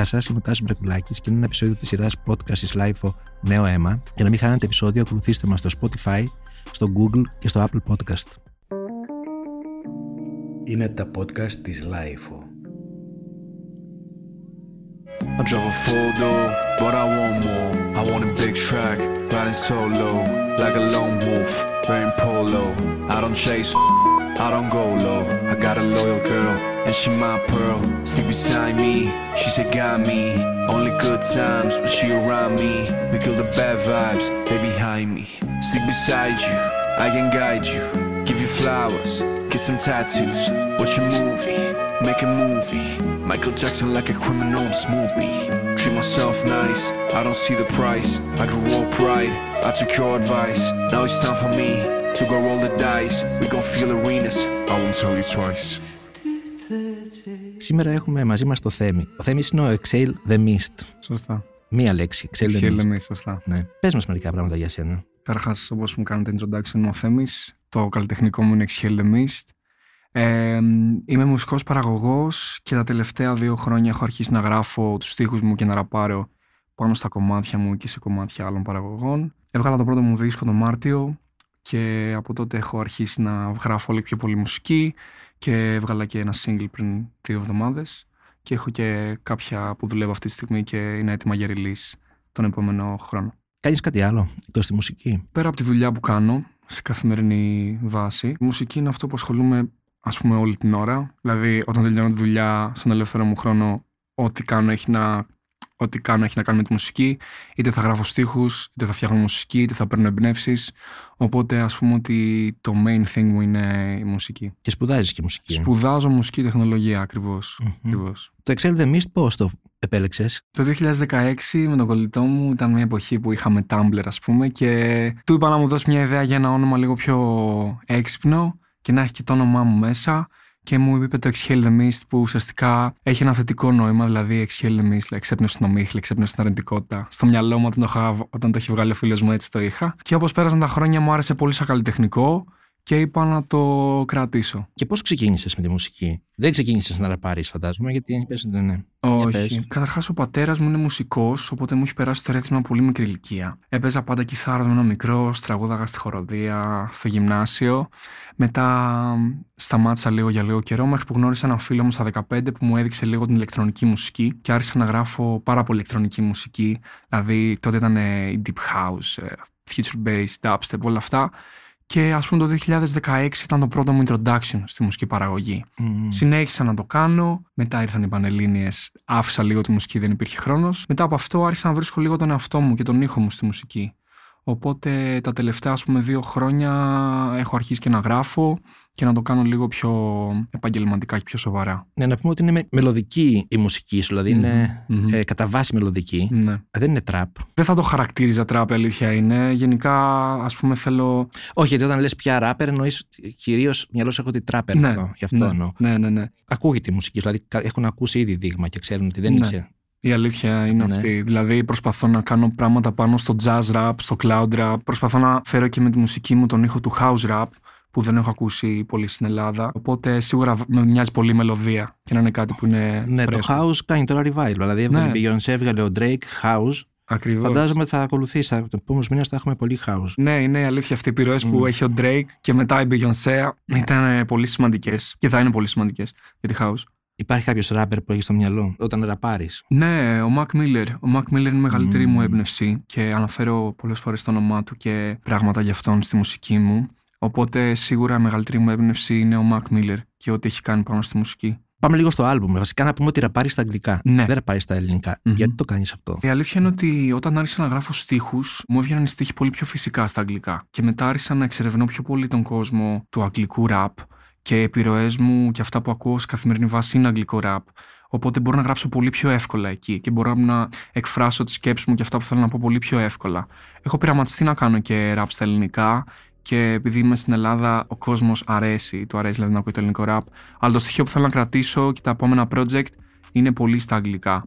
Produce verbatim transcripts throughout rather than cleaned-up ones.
σας, είμαι ο Τάσος Μπρεκουλάκης και είναι ένα επεισόδιο της σειράς podcast της LIFO Νέο Αίμα. Για να μην χάνετε επεισόδιο, ακολουθήστε μας στο Spotify, στο Google και στο Apple Podcast. Είναι τα podcast της LIFO. I drove a four-door, but I want more. I want a big track, riding solo, like a lone wolf, wearing polo. I don't chase, I don't go low. I got a loyal girl, and she my pearl. Stick beside me, she said got me. Only good times when she around me. We kill the bad vibes, they behind me. Stick beside you, I can guide you. Give you flowers, get some tattoos. Watch a movie, make a movie. Michael Jackson like a criminal smoothie. Treat myself nice, I don't see the price. I grew up right, I took your advice. Now it's time for me to go roll the dice. We gon' feel arenas, I won't tell you twice. Σήμερα έχουμε μαζί μας το Θέμη. Ο Θέμης είναι ο Exhale the Mist. Σωστά. Μία λέξη, Exhale the Exhale Mist. the Mist, σωστά. Ναι. Πες μας μερικά πράγματα για σένα. Καταρχάς, όπως μου κάνετε introduction, είμαι ο Θέμης. Το καλλιτεχνικό μου είναι Exhale the Mist. Ε, είμαι μουσικός παραγωγός και τα τελευταία δύο χρόνια έχω αρχίσει να γράφω τους στίχους μου και να ραπάρω πάνω στα κομμάτια μου και σε κομμάτια άλλων παραγωγών. Έβγαλα το πρώτο μου δίσκο το Μάρτιο και από τότε έχω αρχίσει να γράφω όλο πιο πολύ μουσική και έβγαλα και ένα single πριν δύο εβδομάδες και έχω και κάποια που δουλεύω αυτή τη στιγμή και είναι έτοιμα για release τον επόμενο χρόνο. Κάνεις κάτι άλλο εκτός τη μουσική? Πέρα από τη δουλειά που κάνω σε καθημερινή βάση, η μουσική είναι αυτό που ασχολούμαι, ας πούμε, όλη την ώρα. Δηλαδή, όταν τελειώνω τη δουλειά, στον ελεύθερο μου χρόνο, ό,τι κάνω έχει να, ό,τι κάνω έχει να κάνει με τη μουσική. Είτε θα γράφω στίχους, είτε θα φτιάχνω μουσική, είτε θα παίρνω εμπνεύσεις. Οπότε, ας πούμε ότι το main thing μου είναι η μουσική. Και σπουδάζεις και μουσική. Σπουδάζω μουσική τεχνολογία, ακριβώς. Mm-hmm. ακριβώς. Το Exhale the Mist πώς το επέλεξες? Το δύο χιλιάδες δεκαέξι με τον κολλητό μου ήταν μια εποχή που είχαμε Tumblr, ας πούμε, και του είπα να μου δώσει μια ιδέα για ένα όνομα λίγο πιο έξυπνο και να έχει και το όνομά μου μέσα και μου είπε το Exhale the Mist, που ουσιαστικά έχει ένα θετικό νόημα, δηλαδή Exhale the Mist, εξέπνευση στην ομίχλη, εξέπνευση στην αρνητικότητα. Στο μυαλό μου όταν το, είχα, όταν το είχε βγάλει ο φίλος μου, έτσι το είχα. Και όπως πέρασαν τα χρόνια μου άρεσε πολύ σαν καλλιτεχνικό και είπα να το κρατήσω. Και πώς ξεκίνησες με τη μουσική? Δεν ξεκίνησες να ραπάρεις, φαντάζομαι, γιατί πες ότι ναι. Όχι. Καταρχάς, ο πατέρας μου είναι μουσικός, οπότε μου έχει περάσει το ρέθισμα πολύ μικρή ηλικία. Έπαιζα πάντα κιθάρα με ένα μικρό, τραγούδαγα στη χοροδία, στο γυμνάσιο. Μετά σταμάτησα λίγο για λίγο καιρό, μέχρι που γνώρισα έναν φίλο μου στα δεκαπέντε που μου έδειξε λίγο την ηλεκτρονική μουσική και άρχισα να γράφω πάρα πολύ ηλεκτρονική μουσική. Δηλαδή, τότε ήταν η deep house, future bass, dubstep, όλα αυτά. Και ας πούμε το δύο χιλιάδες δεκαέξι ήταν το πρώτο μου introduction στη μουσική παραγωγή. Mm. Συνέχισα να το κάνω, μετά ήρθαν οι Πανελλήνιες, άφησα λίγο τη μουσική, δεν υπήρχε χρόνος. Μετά από αυτό άρχισα να βρίσκω λίγο τον εαυτό μου και τον ήχο μου στη μουσική. Οπότε τα τελευταία, ας πούμε, δύο χρόνια έχω αρχίσει και να γράφω και να το κάνω λίγο πιο επαγγελματικά και πιο σοβαρά. Ναι, να πούμε ότι είναι μελωδική η μουσική σου, δηλαδή mm-hmm. είναι mm-hmm. Ε, κατά βάση μελωδική. Ναι. Δεν είναι τραπ. Δεν θα το χαρακτήριζα τραπ, αλήθεια είναι. Γενικά, ας πούμε, θέλω. Όχι, γιατί όταν λες πια ράπερ, εννοείς κυρίως μυαλό έχω ότι τράπερ. Ναι, αυτό, γι' αυτό ναι, εννοώ. Ναι, ναι, ναι. Ακούγεται η μουσική, δηλαδή έχουν ακούσει ήδη δείγμα και ξέρουν ότι δεν ναι. είσαι. Η αλήθεια είναι ναι. αυτή. Δηλαδή, προσπαθώ να κάνω πράγματα πάνω στο jazz rap, στο cloud rap. Προσπαθώ να φέρω και με τη μουσική μου τον ήχο του house rap, που δεν έχω ακούσει πολύ στην Ελλάδα. Οπότε σίγουρα με μοιάζει πολύ η μελωδία και να είναι κάτι που είναι. Ναι, φρέσκο. Το house κάνει τώρα revival. Δηλαδή, έβγαλε η Beyoncé, έβγαλε ο Drake house. Ακριβώς. Φαντάζομαι ότι θα ακολουθήσει. Το επόμενο μήνα θα έχουμε πολύ house. Ναι, είναι η αλήθεια. Αυτή οι επιρροές mm. που έχει ο Drake και μετά η Beyoncé ήταν πολύ σημαντικές και θα είναι πολύ σημαντικές για τη house. Υπάρχει κάποιος ράπερ που έχει στο μυαλό όταν ραπάρεις? Ναι, ο Mac Miller. Ο Mac Miller είναι η μεγαλύτερη mm. μου έμπνευση και αναφέρω πολλές φορές το όνομά του και πράγματα για αυτόν στη μουσική μου. Οπότε σίγουρα η μεγαλύτερη μου έμπνευση είναι ο Mac Miller και ό,τι έχει κάνει πάνω στη μουσική. Πάμε λίγο στο άλμπουμ. Βασικά να πούμε ότι ραπάρεις στα αγγλικά. Ναι. Δεν ραπάρεις στα ελληνικά. Mm-hmm. Γιατί το κάνεις αυτό? Η αλήθεια είναι ότι όταν άρχισα να γράφω στίχους, μου έβγαιναν οι στίχοι πολύ πιο φυσικά στα αγγλικά. Και μετά άρχισα να εξερευνώ πιο πολύ τον κόσμο του αγγλικού rap. Και οι επιρροές μου και αυτά που ακούω σε καθημερινή βάση είναι αγγλικό rap. Οπότε μπορώ να γράψω πολύ πιο εύκολα εκεί και μπορώ να εκφράσω τις σκέψεις μου και αυτά που θέλω να πω πολύ πιο εύκολα. Έχω πειραματιστεί να κάνω και rap στα ελληνικά και επειδή είμαι στην Ελλάδα, ο κόσμος αρέσει, του αρέσει δηλαδή να ακούει το ελληνικό rap. Αλλά το στοιχείο που θέλω να κρατήσω και τα επόμενα project είναι πολύ στα αγγλικά.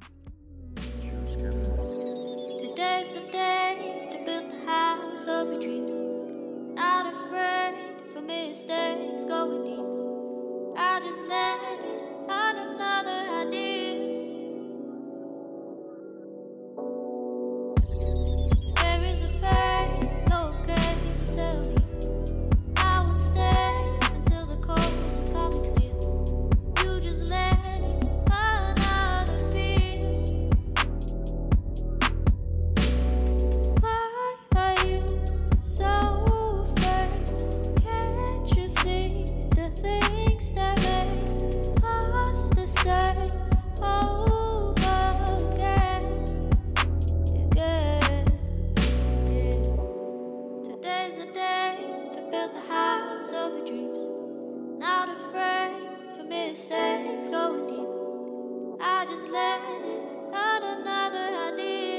clouds over dreams. Not afraid for mistakes going deep. I just let it out another idea.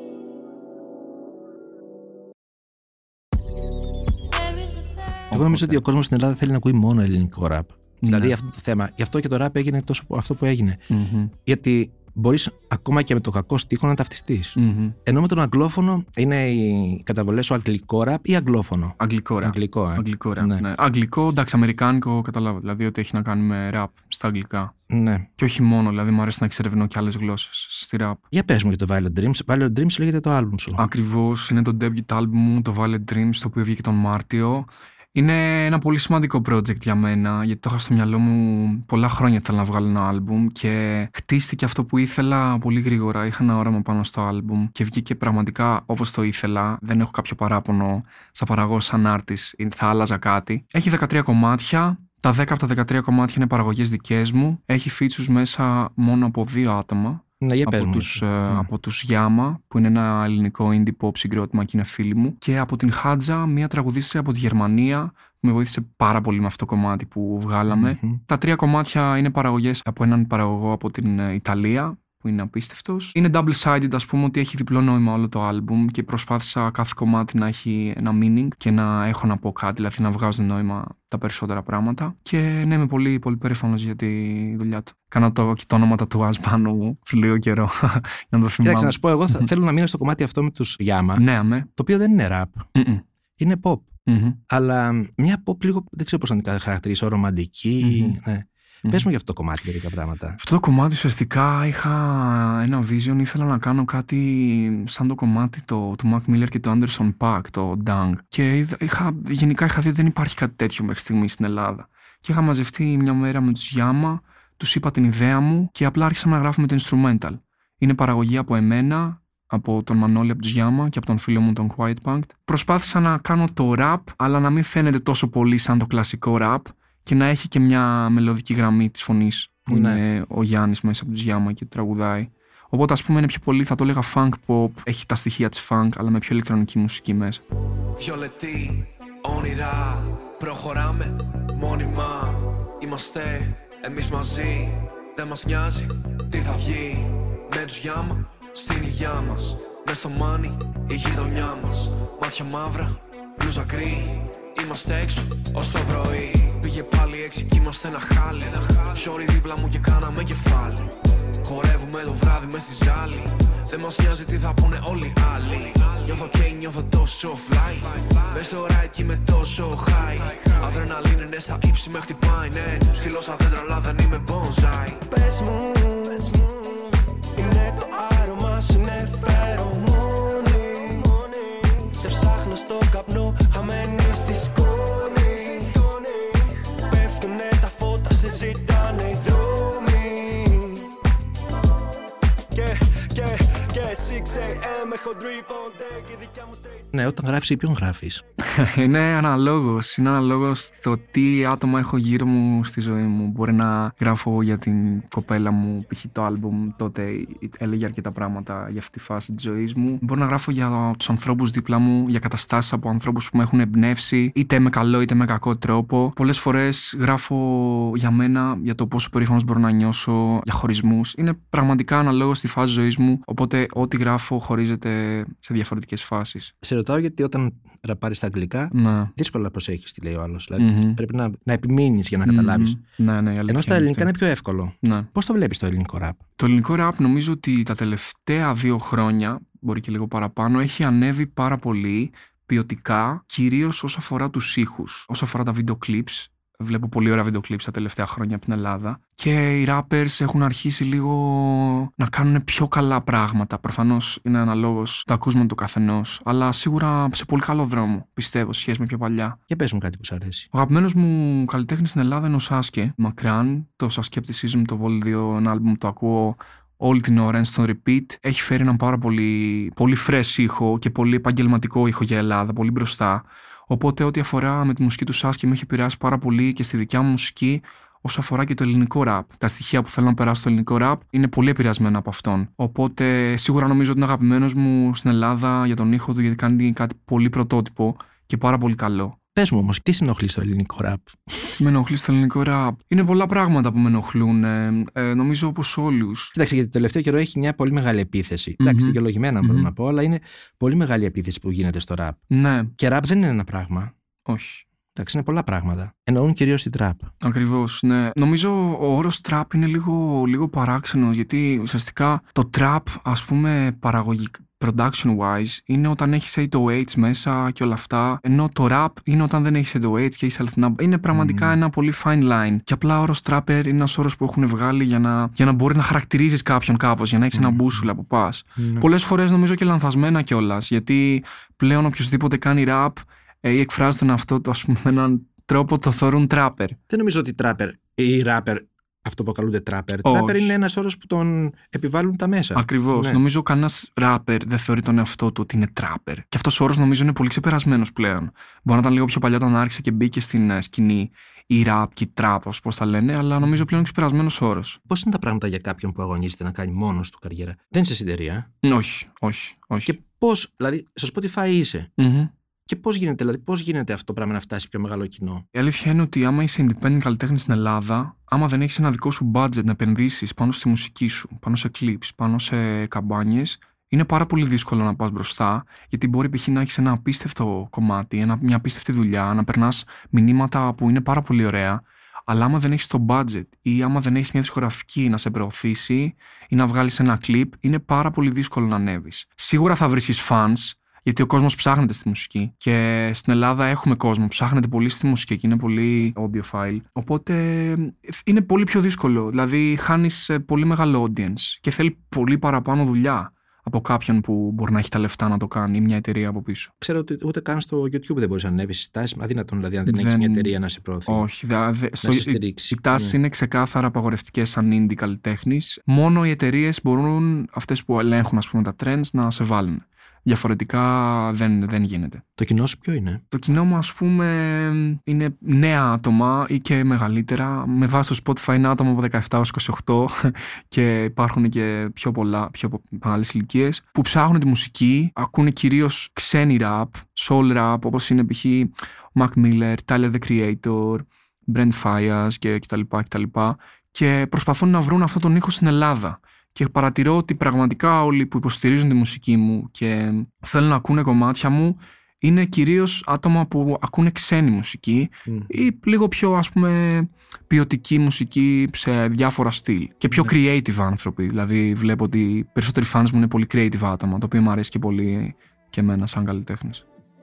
Εγώ νομίζω ότι ο κόσμος στην Ελλάδα θέλει να ακούει μόνο ελληνικό ραπ. Ναι. Δηλαδή αυτό το θέμα. Γι' αυτό και το ραπ έγινε τόσο αυτό που έγινε. Mm-hmm. Γιατί μπορείς ακόμα και με το κακό στίχο να ταυτιστείς. Mm-hmm. Ενώ με τον αγγλόφωνο είναι οι καταβολές σου αγγλικό ραπ ή αγγλόφωνο. Αγγλικό ραπ. Αγγλικό, ε. Αγγλικό ραπ. Ναι. Ναι. Αγγλικό, εντάξει, αμερικάνικο καταλάβω. Δηλαδή ότι έχει να κάνει με ραπ στα αγγλικά. Ναι. Και όχι μόνο, δηλαδή μου αρέσει να εξερευνώ και άλλες γλώσσες στη ραπ. Για πες μου για το Violet Dreams. Violet Dreams λέγεται το άλμπουμ σου. Ακριβώς, είναι το debut album μου, το Violet Dreams, το οποίο βγήκε τον Μάρτιο. Είναι ένα πολύ σημαντικό project για μένα, γιατί το είχα στο μυαλό μου πολλά χρόνια. Ήθελα να βγάλω ένα άλμπουμ και χτίστηκε αυτό που ήθελα πολύ γρήγορα. Είχα ένα όραμα πάνω στο άλμπουμ και βγήκε πραγματικά όπως το ήθελα. Δεν έχω κάποιο παράπονο σαν παραγωγός, σαν artist, θα άλλαζα κάτι. Έχει δεκατρία κομμάτια. Τα δέκα από τα δεκατρία κομμάτια είναι παραγωγές δικές μου. Έχει features μέσα μόνο από δύο άτομα. Ναι, για πες από, μου. τους, Ναι. ε, από τους Yama, που είναι ένα ελληνικό indie pop συγκρότημα και είναι φίλοι μου, και από την Χάτζα, μια τραγουδίστρια από τη Γερμανία που με βοήθησε πάρα πολύ με αυτό το κομμάτι που βγάλαμε. Mm-hmm. Τα τρία κομμάτια είναι παραγωγές από έναν παραγωγό από την ε, Ιταλία, που είναι απίστευτος. Είναι double-sided, ας πούμε, ότι έχει διπλό νόημα όλο το άλμπουμ και προσπάθησα κάθε κομμάτι να έχει ένα meaning και να έχω να πω κάτι, δηλαδή να βγάζω νόημα τα περισσότερα πράγματα. Και ναι, είμαι πολύ, πολύ περήφανος για τη δουλειά του. Κάνω το, και το όνομα τατουάζ πάνω μου λίγο καιρό για να το θυμάμαι. Κοίταξε, να σου πω, εγώ θα, θέλω να μείνω στο κομμάτι αυτό με τους Yama. Ναι, αμέ. Το οποίο δεν είναι rap. Mm-mm. Είναι pop. Mm-hmm. Αλλά μια pop λίγο, δεν ξέρω πώς να την χαρακτηρίσω, ρομαντική. Mm-hmm. Ναι. Mm-hmm. Πες μου για αυτό το κομμάτι μερικά πράγματα. Αυτό το κομμάτι ουσιαστικά είχα ένα vision, ήθελα να κάνω κάτι σαν το κομμάτι το, του Mac Miller και του Anderson .Paak, το Dang. Και είχα, γενικά είχα δει ότι δεν υπάρχει κάτι τέτοιο μέχρι στιγμή στην Ελλάδα. Και είχα μαζευτεί μια μέρα με τους Yama, τους είπα την ιδέα μου και απλά άρχισαμε να γράφουμε το instrumental. Είναι παραγωγή από εμένα, από τον Μανώλη από τους Yama και από τον φίλο μου τον Quiet Punk. Προσπάθησα να κάνω το rap, αλλά να μην φαίνεται τόσο πολύ σαν το κλασικό rap και να έχει και μια μελωδική γραμμή της φωνής που Ναι. είναι ο Γιάννης μέσα από τους Yama και τραγουδάει. Οπότε ας πούμε είναι πιο πολύ, θα το έλεγα funk pop, έχει τα στοιχεία της funk αλλά με πιο ηλεκτρονική μουσική μέσα. Βιολετή, όνειρα, προχωράμε μόνιμα. Είμαστε εμείς μαζί, δεν μας νοιάζει τι θα βγει. Με τους Yama, στην υγειά μας. Μες στο μάνι, η γειτονιά μας. Μάτια μαύρα, μπλούζα γκρι. Είμαστε έξω ως το πρωί. Πήγε πάλι έξι κι είμαστε ένα χάλι. Σόρι δίπλα μου και κάναμε κεφάλι. Χορεύουμε το βράδυ μες στη ζάλη. Δεν μας νοιάζει τι θα πούνε όλοι οι άλλοι. Νιώθω και νιώθω τόσο fly. Μες στο ride κι είμαι τόσο high. Αδρεναλίνη είναι στα ύψη με χτυπάει, ναι. Σκυλώσα δέντρα αλλά δεν είμαι bonsai. Πες μου, είναι το άρωμα σου, είναι φερομόνι. Σε ψάχνω στο καπνό, χαμένη στη σκόνη. Πέφτουνε τα φώτα, σε ζητάνε οι δρόμοι. Και, και, και six a.m. έχω drip on deck, η δικιά μου straight. Ναι, όταν γράφεις ή ποιον γράφεις. Είναι αναλόγως, είναι αναλόγως το τι άτομα έχω γύρω μου στη ζωή μου. Μπορεί να γράφω για την κοπέλα μου, π.χ. το άλμπουμ τότε έλεγε αρκετά πράγματα για αυτή τη φάση της ζωής μου. Μπορεί να γράφω για τους ανθρώπους δίπλα μου, για καταστάσεις από ανθρώπους που με έχουν εμπνεύσει, είτε με καλό είτε με κακό τρόπο. Πολλές φορές γράφω για μένα, για το πόσο περήφανος μπορώ να νιώσω, για χωρισμούς. Είναι πραγματικά αναλόγως στη φάση ζωής μου, οπότε ό,τι γράφω χωρίζεται σε διαφορετικές φάσεις. Σε ρωτάω γιατί όταν ραπάρεις στα αγγλικά, Ναι. δύσκολα προσέχεις τι λέει ο άλλος. Δηλαδή Mm-hmm. πρέπει να, να επιμείνεις για να καταλάβεις. Mm-hmm. Ναι, ναι, η αλήθεια Ενώ στα είναι ελληνικά αυτή. είναι πιο εύκολο. Ναι. Πώς το βλέπεις το ελληνικό ραπ? Το ελληνικό ραπ νομίζω ότι τα τελευταία δύο χρόνια, μπορεί και λίγο παραπάνω, έχει ανέβει πάρα πολύ ποιοτικά, κυρίως όσο αφορά τους ήχους, όσο αφορά τα βίντεο clips. Βλέπω πολύ ωραία βίντεο clips τα τελευταία χρόνια από την Ελλάδα. Και οι rappers έχουν αρχίσει λίγο να κάνουν πιο καλά πράγματα. Προφανώς είναι αναλόγως το ακούσμα του καθενός. Αλλά σίγουρα σε πολύ καλό δρόμο, πιστεύω, σε σχέση με πιο παλιά. Για πες μου κάτι που σου αρέσει. Ο αγαπημένος μου καλλιτέχνης στην Ελλάδα είναι ο Σάσκε μακράν. Το Saskepticism, το Vol δύο, ένα άλμπουμ το ακούω όλη την ώρα, είναι στο repeat. Έχει φέρει έναν πάρα πολύ, πολύ fresh ήχο και πολύ επαγγελματικό ήχο για Ελλάδα, πολύ μπροστά. Οπότε, ό,τι αφορά με τη μουσική του Σάσκε, με έχει επηρεάσει πάρα πολύ και στη δικιά μου μουσική, όσο αφορά και το ελληνικό ραπ. Τα στοιχεία που θέλω να περάσω στο ελληνικό ραπ είναι πολύ επηρεασμένα από αυτόν. Οπότε, σίγουρα νομίζω ότι είναι αγαπημένος μου στην Ελλάδα για τον ήχο του, γιατί κάνει κάτι πολύ πρωτότυπο και πάρα πολύ καλό. Πες μου όμως, τι σε ενοχλεί στο ελληνικό ραπ? Τι με ενοχλεί στο ελληνικό ραπ? Είναι πολλά πράγματα που με ενοχλούν. Ε, ε, νομίζω όπως όλους. Κοίταξε, γιατί το τελευταίο καιρό έχει μια πολύ μεγάλη επίθεση. Mm-hmm. Εντάξει, δικαιολογημένα μπορώ mm-hmm. να πω, αλλά είναι πολύ μεγάλη επίθεση που γίνεται στο ραπ. Ναι. Και ραπ δεν είναι ένα πράγμα. Όχι. Εντάξει, είναι πολλά πράγματα. Εννοούν κυρίως την τραπ. Ακριβώς, ναι. Νομίζω ο όρος τραπ είναι λίγο, λίγο παράξενο, γιατί ουσιαστικά το τραπ, ας πούμε, παραγωγικά, production-wise, είναι όταν έχεις ογδόντα οκτώ μέσα και όλα αυτά, ενώ το rap είναι όταν δεν έχεις ογδόντα οκτώ και έχεις αληθινά. Είναι πραγματικά mm. ένα πολύ fine line. Και απλά ο όρος trapper είναι ένας όρος που έχουν βγάλει για να, για να μπορεί να χαρακτηρίζεις κάποιον κάπως, για να έχεις mm. ένα μπούσουλα που πας. Mm. Πολλές φορές νομίζω και λανθασμένα κιόλας, γιατί πλέον οποιοδήποτε κάνει rap ή εκφράζει τον αυτό του, ας πούμε, με έναν τρόπο το θεωρούν trapper. Δεν νομίζω ότι trapper ή rapper, αυτό που αποκαλούνται trapper. Trapper είναι ένας όρος που τον επιβάλλουν τα μέσα. Ακριβώς. Ναι. Νομίζω κανένας rapper δεν θεωρεί τον εαυτό του ότι είναι trapper. Και αυτός ο όρος νομίζω είναι πολύ ξεπερασμένος πλέον. Μπορεί να ήταν λίγο πιο παλιά όταν άρχισε και μπήκε στην σκηνή η rap και η trap, πώς τα λένε, αλλά νομίζω πλέον είναι ξεπερασμένος όρος. Πώς είναι τα πράγματα για κάποιον που αγωνίζεται να κάνει μόνος του καριέρα? Δεν είσαι στην εταιρεία. Όχι, όχι, όχι. Και πώς, δηλαδή, στο Spotify είσαι. Mm-hmm. Και πώς γίνεται, δηλαδή, πώς γίνεται αυτό το πράγμα να φτάσει πιο μεγάλο κοινό? Η αλήθεια είναι ότι άμα είσαι independent καλλιτέχνης στην Ελλάδα, άμα δεν έχεις ένα δικό σου budget να επενδύσεις πάνω στη μουσική σου, πάνω σε clips, πάνω σε καμπάνιες, είναι πάρα πολύ δύσκολο να πας μπροστά, γιατί μπορεί π.χ. να έχεις ένα απίστευτο κομμάτι, ένα, μια απίστευτη δουλειά, να περνάς μηνύματα που είναι πάρα πολύ ωραία, αλλά άμα δεν έχεις το budget ή άμα δεν έχεις μια δισκογραφική να σε προωθήσει ή να βγάλεις ένα clip, είναι πάρα πολύ δύσκολο να ανέβεις. Σίγουρα θα βρίσκεις fans, γιατί ο κόσμος ψάχνεται στη μουσική και στην Ελλάδα έχουμε κόσμο, ψάχνεται πολύ στη μουσική και είναι πολύ audiophile. Οπότε είναι πολύ πιο δύσκολο. Δηλαδή χάνεις πολύ μεγάλο audience και θέλει πολύ παραπάνω δουλειά από κάποιον που μπορεί να έχει τα λεφτά να το κάνει ή μια εταιρεία από πίσω. Ξέρω ότι ούτε καν στο YouTube δεν μπορείς να ανέβεις τάσεις. Αδύνατον δηλαδή, αν δεν, δεν... έχεις μια εταιρεία να σε προωθεί. Όχι, δε, δε, στο... οι, οι τάσεις yeah. είναι ξεκάθαρα απαγορευτικές σαν indie καλλιτέχνης. Μόνο οι εταιρείες μπορούν, αυτές που ελέγχουν, ας πούμε, τα trends, να σε βάλουν. Διαφορετικά δεν, δεν γίνεται. Το κοινό σου ποιο είναι? Το κοινό μου, ας πούμε, είναι νέα άτομα ή και μεγαλύτερα. Με βάση το Spotify είναι άτομα από δεκαεπτά έως είκοσι οκτώ και υπάρχουν και πιο πολλά, πιο μεγάλες ηλικίες που ψάχνουν τη μουσική, ακούνε κυρίως ξένη rap, soul rap, όπως είναι π.χ. Mac Miller, Tyler the Creator, Brent Faiyaz και κτλ. κτλ. Και προσπαθούν να βρουν αυτόν τον ήχο στην Ελλάδα. Και παρατηρώ ότι πραγματικά όλοι που υποστηρίζουν τη μουσική μου και θέλουν να ακούνε κομμάτια μου είναι κυρίως άτομα που ακούνε ξένη μουσική mm. ή λίγο πιο, ας πούμε, ποιοτική μουσική σε διάφορα στυλ και πιο mm. creative άνθρωποι. Δηλαδή βλέπω ότι οι περισσότεροι fans μου είναι πολύ creative άτομα, το οποίο μου αρέσει και πολύ και εμένα σαν καλλιτέχνης.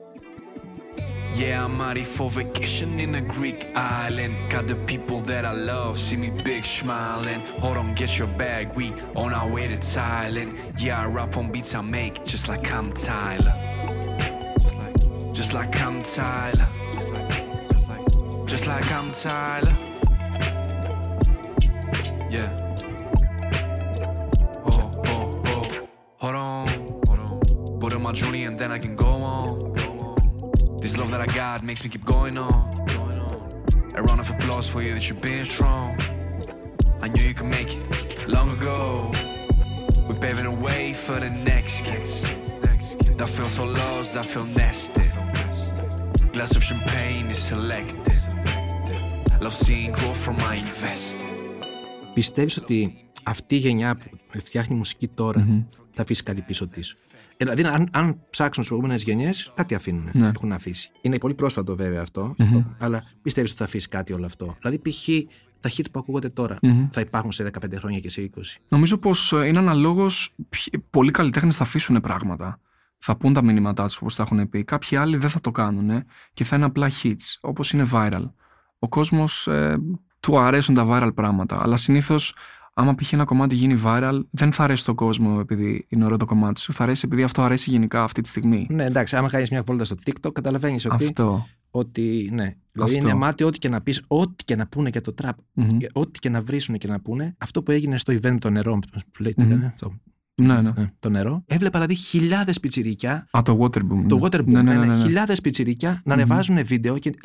Yeah, I'm ready for vacation in a Greek island. Got the people that I love, see me big smiling. Hold on, get your bag, we on our way to Thailand. Yeah, I rap on beats I make, just like I'm Tyler. Just like, just like I'm Tyler. Just like, just like, just like I'm Tyler. Yeah. Oh, oh, oh. Hold on, hold on. Put on my jewelry and then I can go on. This love that I got makes me keep going on, going on. A round of applause for you that you're being strong. I knew you could make it long ago. We're paving a way for the next kiss. That feel so lost, that feel nested. Glass of champagne is selected. Love seeing growth from my invested. Πιστεύεις ότι αυτή η γενιά που φτιάχνει μουσική τώρα mm-hmm. θα αφήσει κάτι πίσω της? Δηλαδή, αν, αν ψάξουν στις προηγούμενες γενιές, κάτι αφήνουν, ναι. έχουν αφήσει. Είναι πολύ πρόσφατο βέβαια αυτό, mm-hmm. το, αλλά πιστεύεις ότι θα αφήσει κάτι όλο αυτό? Δηλαδή, π.χ. τα hit που ακούγονται τώρα mm-hmm. θα υπάρχουν σε δεκαπέντε χρόνια και σε είκοσι. Νομίζω πως είναι αναλόγως. Πολλοί καλλιτέχνες θα αφήσουν πράγματα. Θα πούν τα μηνύματά τους όπως τα έχουν πει. Κάποιοι άλλοι δεν θα το κάνουν και θα είναι απλά hits, όπως είναι viral. Ο κόσμος ε, του αρέσουν τα viral πράγματα, αλλά συνήθως. Άμα π.χ. ένα κομμάτι γίνει viral, δεν θα αρέσει στον κόσμο επειδή είναι ωραίο το κομμάτι σου. Θα αρέσει επειδή αυτό αρέσει γενικά αυτή τη στιγμή. Ναι, εντάξει, άμα κάνεις μια βόλτα στο TikTok, καταλαβαίνεις ότι. Αυτό. Ότι, ναι. Δηλαδή είναι μάτι ό,τι και να πεις, ό,τι και να πούνε για το trap, mm-hmm. ό,τι και να βρίσουν και να πούνε. Αυτό που έγινε στο event το νερό, που λέτε, mm-hmm. ήταν, το, ναι, ναι. Ναι, το νερό. Έβλεπα δηλαδή χιλιάδες πιτσιρικιά. Α, το Waterboom. Το Waterboom, ναι, ναι, ναι, ναι, ναι. Χιλιάδες πιτσιρικιά να ανεβάζουν mm-hmm. βίντεο και δηλαδή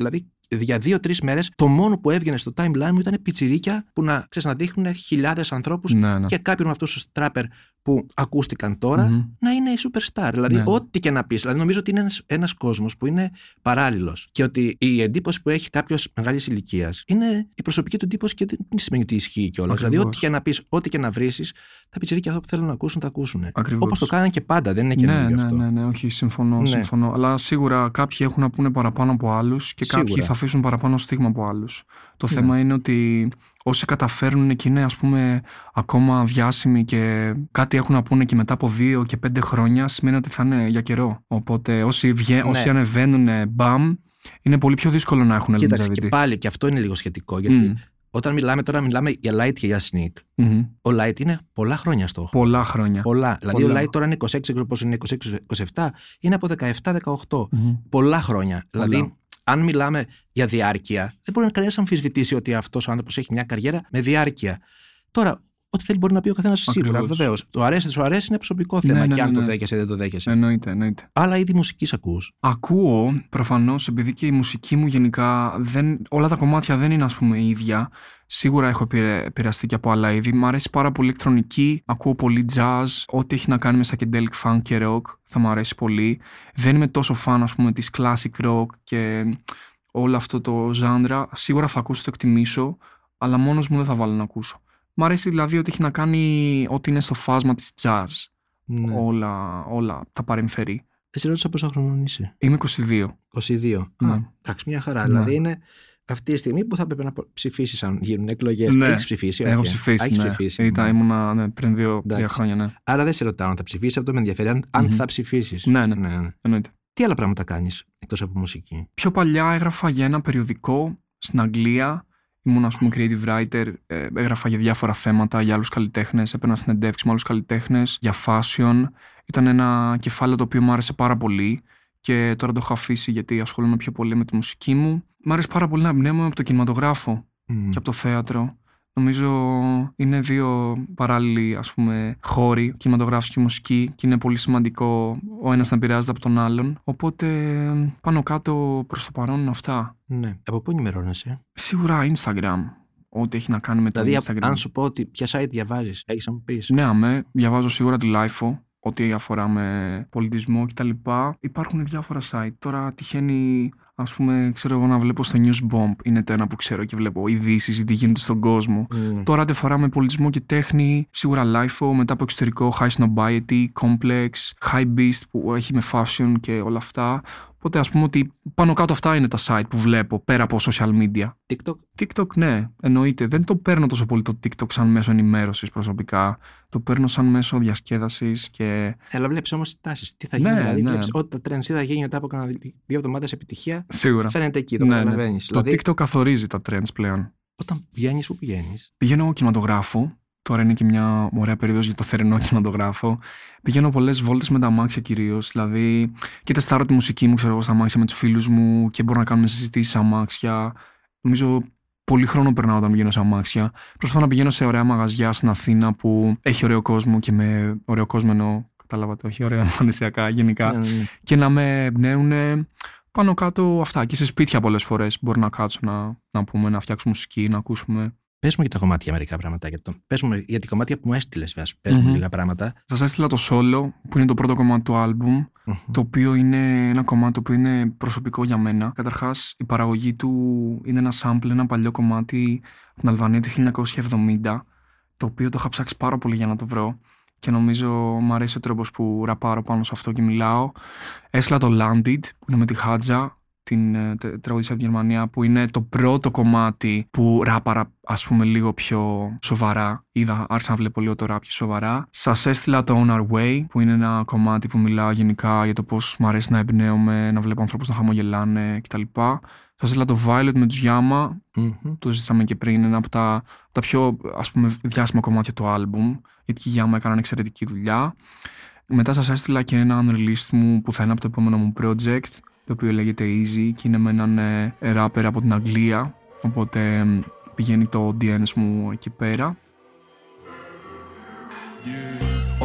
για δύο-τρεις μέρες το μόνο που έβγαινε στο timeline μου ήταν πιτσιρίκια που να, ξέρεις, να δείχνουν χιλιάδες ανθρώπους ναι, ναι. και κάποιον με αυτούς τους τράπερ που ακούστηκαν τώρα mm-hmm. να είναι η superstar. Δηλαδή, ναι. ό,τι και να πεις. Δηλαδή, νομίζω ότι είναι ένας, ένας κόσμος που είναι παράλληλος. Και ότι η εντύπωση που έχει κάποιος μεγάλης ηλικίας είναι η προσωπική του εντύπωση και δεν σημαίνει ότι ισχύει κιόλας. Δηλαδή, ό,τι και να πεις, ό,τι και να βρίσεις, τα πιτσιρίκια αυτό που θέλουν να ακούσουν, τα ακούσουν. Όπως το κάναν και πάντα, δεν είναι καινούργιο ναι, ναι, αυτό. Ναι, ναι, όχι, συμφωνώ, ναι. συμφωνώ. Αλλά σίγουρα κάποιοι έχουν να πούνε παραπάνω από άλλους και σίγουρα. Κάποιοι θα αφήσουν παραπάνω στίγμα από άλλους. Το ναι. θέμα είναι ότι όσοι καταφέρνουν και είναι, ας πούμε, ακόμα διάσημοι και κάτι έχουν να πούνε και μετά από δύο και πέντε χρόνια, σημαίνει ότι θα είναι για καιρό. Οπότε όσοι, βγα... ναι. όσοι ανεβαίνουν μπαμ, είναι πολύ πιο δύσκολο να έχουν Κοίταξε, και πάλι και αυτό είναι λίγο σχετικό, γιατί mm. όταν μιλάμε τώρα, μιλάμε για Light και για Sneak. Mm-hmm. Ο Light είναι πολλά χρόνια στο χώρο. Πολλά χρόνια. Πολλά. Δηλαδή πολλά. Ο Light τώρα είναι είκοσι έξι, πώς είναι είκοσι έξι είκοσι επτά, είναι από δεκαεπτά δεκαοκτώ. Mm-hmm. Πολλά χρόνια. Πολλά. Δηλαδή, αν μιλάμε για διάρκεια, δεν μπορεί κανένας να αμφισβητήσει ότι αυτός ο άνθρωπος έχει μια καριέρα με διάρκεια. Τώρα, ό,τι θέλει μπορεί να πει ο καθένας σίγουρα, βεβαίως. Το αρέσει, δεν σου αρέσει, είναι προσωπικό θέμα. Ναι, ναι, και αν ναι, ναι. το δέχεσαι, δεν το δέχεσαι. Εννοείται, εννοείται. Άλλα είδη μουσικής ακούς? Ακούω, προφανώς, επειδή και η μουσική μου γενικά, δεν, όλα τα κομμάτια δεν είναι, ας πούμε, ίδια. Σίγουρα έχω επηρεαστεί και από άλλα είδη. Μ' αρέσει πάρα πολύ ηλεκτρονική, ακούω πολύ jazz, ό,τι έχει να κάνει με psychedelic funk και rock θα μου αρέσει πολύ. Δεν είμαι τόσο φαν, ας πούμε, της classic rock και όλο αυτό το genre. Σίγουρα θα ακούσω, το εκτιμήσω, αλλά μόνος μου δεν θα βάλω να ακούσω. Μ' αρέσει δηλαδή ότι έχει να κάνει ό,τι είναι στο φάσμα της jazz. Ναι. Όλα, όλα τα παρεμφερεί. Εσύ ρώτησα πόσο χρονών είσαι? Είμαι είκοσι δύο. είκοσι δύο. Ναι. Α, εντάξει, μια χαρά. Ναι. Δηλαδή είναι αυτή τη στιγμή που θα πρέπει να ψηφίσεις αν γίνουν εκλογές. Ναι. Έχεις ψηφίσει? Έχω ψηφίσει. Έχεις ναι. ψηφίσει. Ήταν, ήμουνα ναι, πριν δύο-τρία χρόνια. Ναι. Άρα δεν σε ρωτάω αν θα ψηφίσεις, αυτό με ενδιαφέρει. Αν, mm-hmm. αν θα ψηφίσεις. Ναι, ναι. ναι, ναι. Εννοείται. Τι άλλα πράγματα κάνεις εκτός από μουσική? Πιο παλιά έγραφα για ένα περιοδικό στην Αγγλία. Ήμουν, ας πούμε, creative writer, ε, έγραφα για διάφορα θέματα, για άλλους καλλιτέχνες, έπαιρνα συνεντεύξεις με άλλους καλλιτέχνες, για fashion. Ήταν ένα κεφάλαιο το οποίο μου άρεσε πάρα πολύ και τώρα το έχω αφήσει γιατί ασχολούμαι πιο πολύ με τη μουσική μου. Μ' άρεσε πάρα πολύ να εμπνέομαι από το κινηματογράφο mm. και από το θέατρο. Νομίζω είναι δύο παράλληλοι, ας πούμε, χώροι, κινηματογράφος και μουσική, και είναι πολύ σημαντικό ο ένας να επηρεάζεται από τον άλλον. Οπότε πάνω κάτω προς το παρόν είναι αυτά. Ναι. Από πού ενημερώνεσαι? Σίγουρα Instagram. Ό,τι έχει να κάνει με το δηλαδή, Instagram. Αν σου πω ότι ποια site διαβάζεις, έχεις να μου πεις? Ναι, αμέ, διαβάζω σίγουρα τη Λάιφο, ό,τι αφορά με πολιτισμό κτλ. Υπάρχουν διάφορα site. Τώρα τυχαίνει, ας πούμε, ξέρω εγώ να βλέπω στο News Bomb. Είναι το ένα που ξέρω και βλέπω ειδήσεις ή τι γίνεται στον κόσμο. Mm. Τώρα ό,τι αφορά με πολιτισμό και τέχνη, σίγουρα Λάιφο, μετά από εξωτερικό High Snobiety, Complex, High Beast που έχει με fashion και όλα αυτά. Οπότε ας πούμε ότι πάνω κάτω αυτά είναι τα site που βλέπω πέρα από social media. TikTok? TikTok, ναι, εννοείται. Δεν το παίρνω τόσο πολύ το TikTok σαν μέσο ενημέρωσης προσωπικά. Το παίρνω σαν μέσο διασκέδασης και. Αλλά βλέπεις όμως τις τάσεις. Τι θα γίνει, ναι, δηλαδή. Ναι. Βλέπεις ότι τα trends θα γίνει μετά από κάνα δύο εβδομάδες επιτυχία. Σίγουρα. Φαίνεται εκεί, το ναι, καταλαβαίνεις. Ναι. Δηλαδή, το TikTok καθορίζει τα trends πλέον. Όταν πηγαίνεις, πού πηγαίνεις? Πηγαίνω κινηματογράφο. Τώρα είναι και μια ωραία περίοδος για το θερινό κινηματογράφο. Πηγαίνω πολλές βόλτες με τα αμάξια κυρίως. Δηλαδή, και τεστάρω τη μουσική μου, ξέρω εγώ, στα αμάξια με τους φίλους μου και μπορώ να κάνουμε συζητήσεις αμάξια. Νομίζω πολύ χρόνο περνάω όταν πηγαίνω σε αμάξια. Προσπαθώ να πηγαίνω σε ωραία μαγαζιά στην Αθήνα που έχει ωραίο κόσμο και με ωραίο κόσμο εννοώ. Κατάλαβατε, όχι ωραία εμφανισιακά γενικά. Mm. Και να με εμπνέουν πάνω κάτω αυτά. Και σε σπίτια πολλές φορές μπορώ να κάτσω να, να πούμε, να φτιάξουμε μουσική, να ακούσουμε. Πες μου για τα κομμάτια μερικά πράγματα. Πες μου για τα κομμάτια που μου έστειλες, βέβαια. Πες μου mm-hmm. λίγα πράγματα. Σας έστειλα το solo, που είναι το πρώτο κομμάτι του άλμπουμ, mm-hmm. το οποίο είναι ένα κομμάτι που είναι προσωπικό για μένα. Καταρχάς, η παραγωγή του είναι ένα sample, ένα παλιό κομμάτι από την Αλβανία του χίλια εννιακόσια εβδομήντα, το οποίο το είχα ψάξει πάρα πολύ για να το βρω. Και νομίζω μου αρέσει ο τρόπος που ραπάρω πάνω σε αυτό και μιλάω. Έστειλα το Landed, που είναι με τη Χάτζα, την τραγουδίστρια από τη Γερμανία, που είναι το πρώτο κομμάτι που ράπαρα, ας πούμε, λίγο πιο σοβαρά. Είδα, άρχισα να βλέπω λίγο το ράπ πιο σοβαρά. Σας έστειλα το On Our Way, που είναι ένα κομμάτι που μιλά γενικά για το πώς μου αρέσει να εμπνέομαι, να βλέπω ανθρώπους να χαμογελάνε κτλ. Σας έστειλα το Violet με τους Yama, mm-hmm. το ζήσαμε και πριν, είναι από τα, τα πιο, ας πούμε, διάσημα κομμάτια του άλμπουμ, γιατί οι Yama έκαναν εξαιρετική δουλειά. Μετά σας έστειλα και ένα unreleased μου που θα είναι από το επόμενο μου project, το οποίο λέγεται Easy και είναι με έναν ε, rapper από την Αγγλία, οπότε ε, πηγαίνει το audience μου εκεί πέρα. Yeah.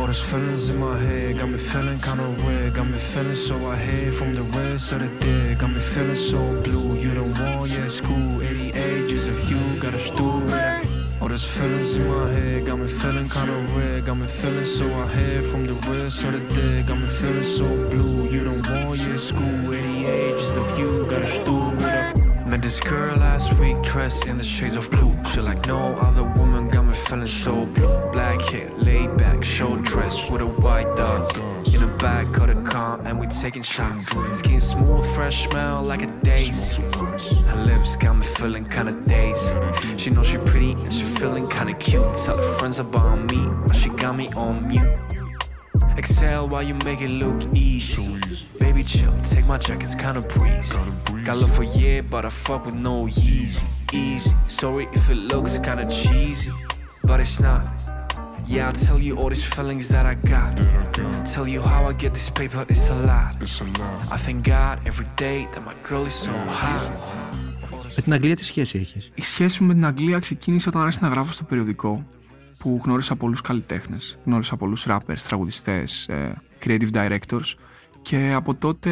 All these feelings in my head got me feeling kinda weird. Got me feeling so I hid from the rest of the day. Got me feeling so blue. You don't want, yeah, it's cool. eighty ages of you got us through it. All these feelings in my head got me feeling kinda weird. Got me feeling so I hid from the rest of the day. Got me feeling so blue. You don't want, yeah, it's cool. eighty ages of you got us through it. Met this girl last week dressed in the shades of blue. She like no other woman, got me feeling so blue. Black hair, laid back, short dress with a white dots. In the back of the car and we taking shots. Skin smooth, fresh smell like a daisy. Her lips got me feeling kinda dazed. She knows she pretty and she feeling kinda cute. Tell her friends about me, but she got me on mute. Exhale while you make it look easy. Baby chill, take my jacket's kinda breezy. Got love for yeah, but I fuck with no Yeezy. Easy, sorry if it looks kinda cheesy, but it's not. Yeah, I'll tell you all these feelings that I got. Tell you how I get this paper, it's a lot. I thank God every day that my girl is so hot. Με την Αγγλία τι σχέση έχεις? Η σχέση μου με την Αγγλία ξεκίνησε όταν άρχισα να γράφω στο περιοδικό, που γνώρισα πολλούς καλλιτέχνες, γνώρισα πολλούς rappers, τραγουδιστές, creative directors, και από τότε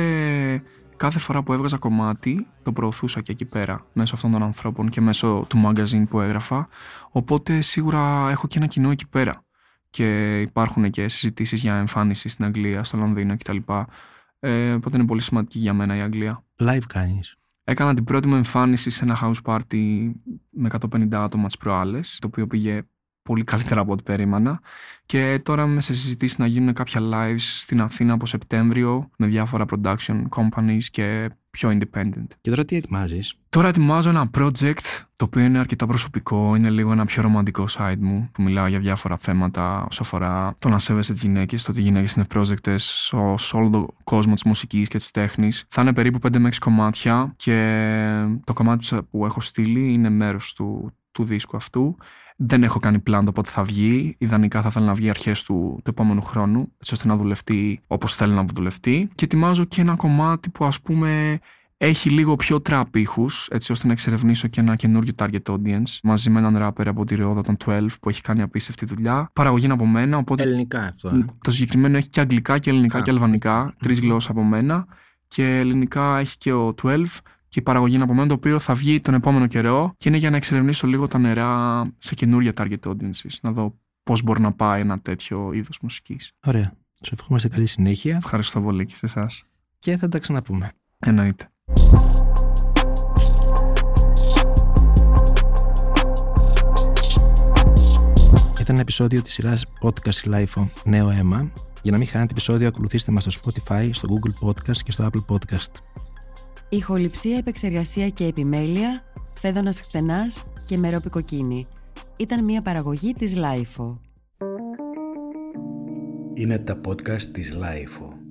κάθε φορά που έβγαζα κομμάτι το προωθούσα και εκεί πέρα μέσω αυτών των ανθρώπων και μέσω του magazine που έγραφα, οπότε σίγουρα έχω και ένα κοινό εκεί πέρα και υπάρχουν και συζητήσεις για εμφάνιση στην Αγγλία, στο Λονδίνο κτλ. Ε, οπότε είναι πολύ σημαντική για μένα η Αγγλία. Live κάνεις? Έκανα την πρώτη μου εμφάνιση σε ένα house party με εκατόν πενήντα άτομα τις προάλλες, το οποίο πήγε πολύ καλύτερα από ό,τι περίμενα, και τώρα είμαι σε συζητήσεις να γίνουν κάποια lives στην Αθήνα από Σεπτέμβριο με διάφορα production companies και πιο independent. Και τώρα τι ετοιμάζεις? Τώρα ετοιμάζω ένα project το οποίο είναι αρκετά προσωπικό, είναι λίγο ένα πιο ρομαντικό side μου, που μιλάω για διάφορα θέματα όσο αφορά το να σέβεσαι τις γυναίκες, το ότι οι γυναίκες είναι πρόσδεκτες σε όλο τον κόσμο της μουσικής και της τέχνης. Θα είναι περίπου πέντε με έξι κομμάτια και το κομμάτι που έχω στείλει είναι μέρος του, του δίσκου αυτού. Δεν έχω κάνει πλάν το πότε θα βγει. Ιδανικά θα ήθελα να βγει αρχές του, του επόμενου χρόνου, έτσι ώστε να δουλευτεί όπως θέλει να δουλευτεί. Και ετοιμάζω και ένα κομμάτι που, ας πούμε, έχει λίγο πιο trap ήχους, έτσι ώστε να εξερευνήσω και ένα καινούριο target audience, μαζί με έναν rapper από τη Ρεώδα, τον δώδεκα, που έχει κάνει απίστευτη δουλειά. Παραγωγή από μένα. Οπότε ελληνικά αυτό. Ε? Το συγκεκριμένο έχει και αγγλικά και ελληνικά ah. και αλβανικά. Τρεις γλώσσες από μένα. Και ελληνικά έχει και ο δώδεκα. Και η παραγωγή είναι από μένα, το οποίο θα βγει τον επόμενο καιρό και είναι για να εξερευνήσω λίγο τα νερά σε καινούργια target audiences, να δω πώς μπορεί να πάει ένα τέτοιο είδος μουσικής. Ωραία. Σου ευχόμαστε καλή συνέχεια. Ευχαριστώ πολύ και σε εσάς. Και θα τα ξαναπούμε. Εννοείται. Ήταν ένα επεισόδιο της σειράς podcast Life Νέο Αίμα. Για να μην χάνετε επεισόδιο, ακολουθήστε μας στο Spotify, στο Google Podcast και στο Apple Podcast. Ηχοληψία, επεξεργασία και επιμέλεια, Φέδωνας Χτενάς και Μερόπη Κοκκίνη. Ήταν μια παραγωγή της Λάιφο. Είναι τα podcast της Λάιφο.